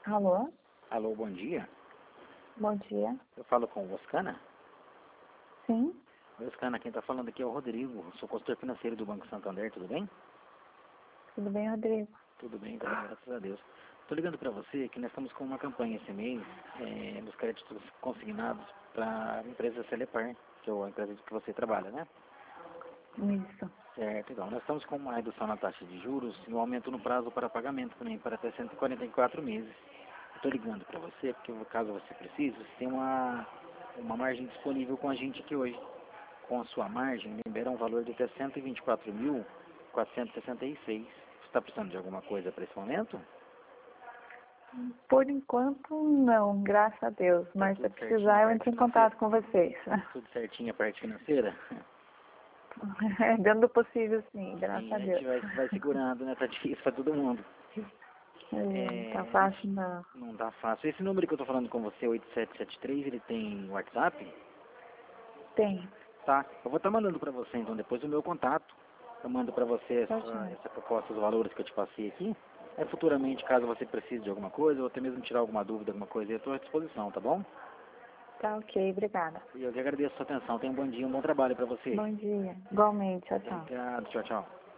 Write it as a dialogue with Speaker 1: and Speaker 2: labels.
Speaker 1: Alô?
Speaker 2: Alô, bom dia.
Speaker 1: Bom dia.
Speaker 2: Eu falo com o Oscana.
Speaker 1: Sim?
Speaker 2: Oi, Oscana, quem está falando aqui é o Rodrigo. Sou consultor financeiro do Banco Santander, tudo bem?
Speaker 1: Tudo bem, Rodrigo?
Speaker 2: Tudo bem, também, graças a Deus. Estou ligando para você que nós estamos com uma campanha esse mês dos créditos consignados para a empresa Celepar, que é a empresa que você trabalha, né?
Speaker 1: Isso.
Speaker 2: Certo, então, nós estamos com uma redução na taxa de juros e um aumento no prazo para pagamento também, para até 144 meses. Estou ligando para você porque, caso você precise, você tem uma margem disponível com a gente aqui hoje. Com a sua margem, libera um valor de até 124.466. Você está precisando de alguma coisa para esse momento?
Speaker 1: Por enquanto, não, graças a Deus. Mas se
Speaker 2: tudo
Speaker 1: precisar, eu
Speaker 2: certinho,
Speaker 1: entro em
Speaker 2: parte
Speaker 1: contato com vocês.
Speaker 2: Tudo certinho a parte financeira?
Speaker 1: Dentro do possível, sim, graças
Speaker 2: Sim,
Speaker 1: a
Speaker 2: a
Speaker 1: Deus.
Speaker 2: gente vai segurando, né? Tá difícil para todo mundo.
Speaker 1: Tá
Speaker 2: É,
Speaker 1: fácil, não.
Speaker 2: não tá fácil. Esse número que eu tô falando com você, 8773, ele tem WhatsApp?
Speaker 1: Tem.
Speaker 2: Tá. Eu vou estar mandando para você, então, depois o meu contato. Eu mando para você
Speaker 1: Tá joia.
Speaker 2: essa proposta, os valores que eu te passei aqui. É futuramente, caso você precise de alguma coisa, ou até mesmo tirar alguma dúvida, alguma coisa, eu estou à disposição, tá bom?
Speaker 1: Tá ok, obrigada.
Speaker 2: E eu que agradeço a sua atenção. Tenha um bom dia, um bom trabalho para você.
Speaker 1: Bom dia. Igualmente, tchau, tchau.
Speaker 2: Obrigado, tchau, tchau.